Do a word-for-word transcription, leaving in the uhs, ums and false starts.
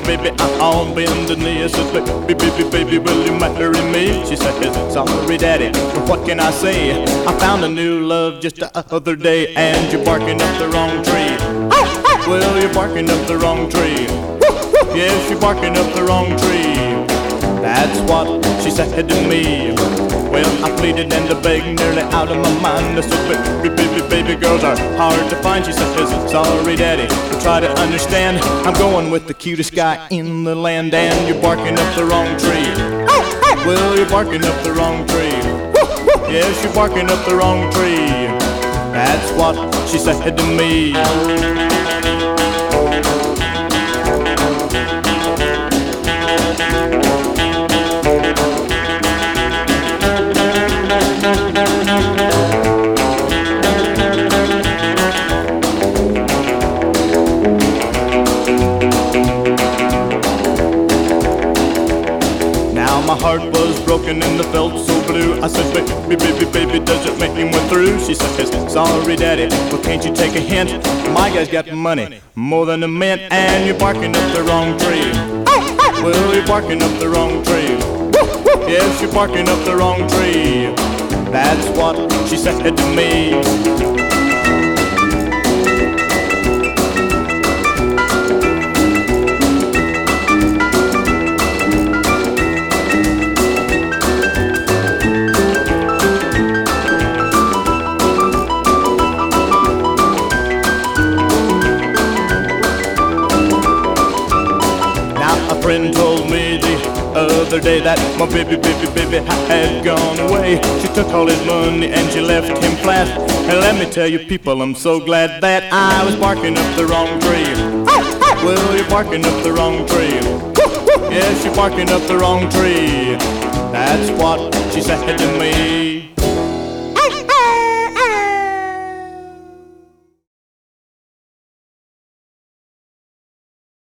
baby, I'm on bended knee. I said, baby, baby, baby, will you marry me? She said, sorry, daddy, but what can I say? I found a new love just the other day, and you're barking up the wrong tree. Well, you're barking up the wrong tree. Yes, you're barking up the wrong tree. That's what she said to me. Well, I pleaded and I begged, nearly out of my mind. I said, baby, baby, baby girls are hard to find. She says, sorry, daddy, but try to understand. I'm going with the cutest guy in the land, and you're barking up the wrong tree. Well, you're barking up the wrong tree. Yes, you're barking up the wrong tree. That's what she said to me. My heart was broken and I felt so blue. I said, baby, baby, baby, does it make me went through? She says, sorry, daddy, well, can't you take a hint? My guy's got money, more than a mint, and you're barking up the wrong tree. Well, you're barking up the wrong tree. Yes, you're barking up the wrong tree. That's what she said to me. A friend told me the other day that my baby, baby, baby had gone away. She took all his money and she left him flat. And let me tell you people, I'm so glad that I was barking up the wrong tree. Well, you're barking up the wrong tree. Yes, you're barking up the wrong tree. That's what she said to